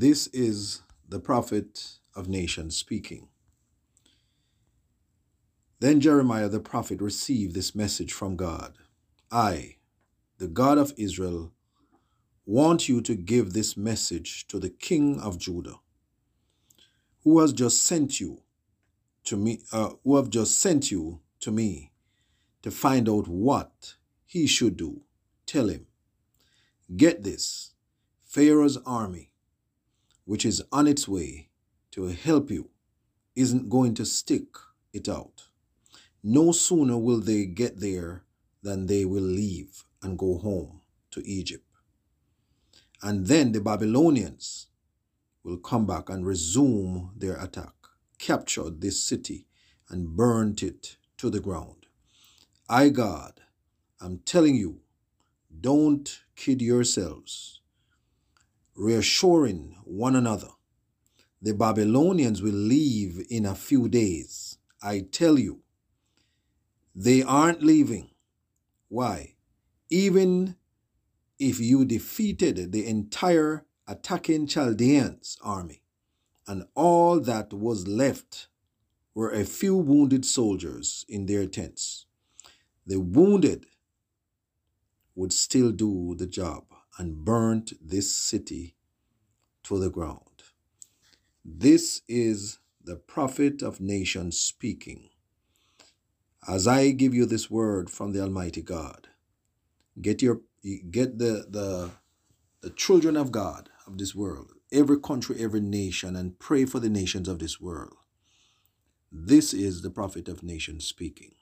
This is the prophet of nations speaking. Then Jeremiah the prophet received this message from God. I, the God of Israel, want you to give this message to the king of Judah, who has just sent you to me, to find out what he should do. Tell him, get this, Pharaoh's army, which is on its way to help you, isn't going to stick it out. No sooner will they get there than they will leave and go home to Egypt. And then the Babylonians will come back and resume their attack, capture this city and burnt it to the ground. I, God, am telling you, don't kid yourselves, reassuring one another. The Babylonians will leave in a few days. I tell you, they aren't leaving. Why? Even if you defeated the entire attacking Chaldeans army, and all that was left were a few wounded soldiers in their tents, the wounded would still do the job and burnt this city to the ground. This is the prophet of nations speaking. As I give you this word from the Almighty God, get the children of God of this world, every country, every nation, and pray for the nations of this world. This is the prophet of nations speaking.